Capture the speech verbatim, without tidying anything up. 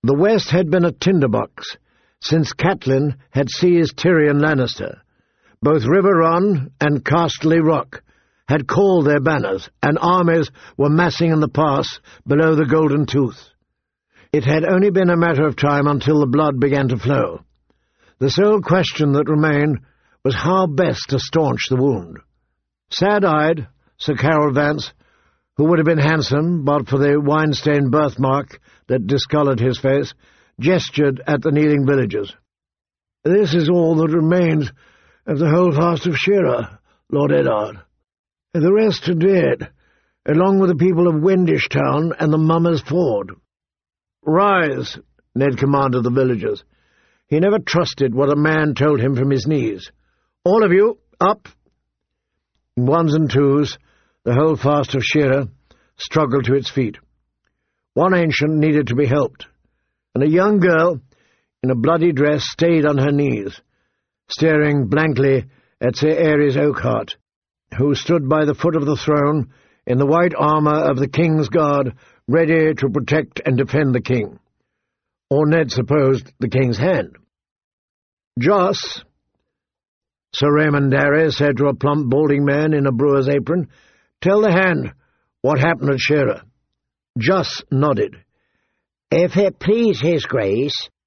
The west had been a tinderbox, since Catelyn had seized Tyrion Lannister. Both Riverrun and Castley Rock had called their banners, and armies were massing in the pass below the Golden Tooth. It had only been a matter of time until the blood began to flow. The sole question that remained was how best to staunch the wound. Sad-eyed, Sir Carol Vance, who would have been handsome but for the wine-stained birthmark that discoloured his face, gestured at the kneeling villagers. "This is all that remains of the Holdfast of Shira, Lord Eddard. The rest are dead, along with the people of Wendish Town and the Mummers Ford." "Rise," Ned commanded the villagers. He never trusted what a man told him from his knees. "All of you, up!" In ones and twos, the Holdfast of Shira struggled to its feet. One ancient needed to be helped, and a young girl in a bloody dress stayed on her knees, staring blankly at Sir Aerys Oakhart, who stood by the foot of the throne in the white armour of the King's Guard, ready to protect and defend the king, or Ned supposed the king's hand. "Joss," Sir Raymond Darry said to a plump balding man in a brewer's apron, "tell the hand what happened at Shira." Joss nodded. "If it please his grace,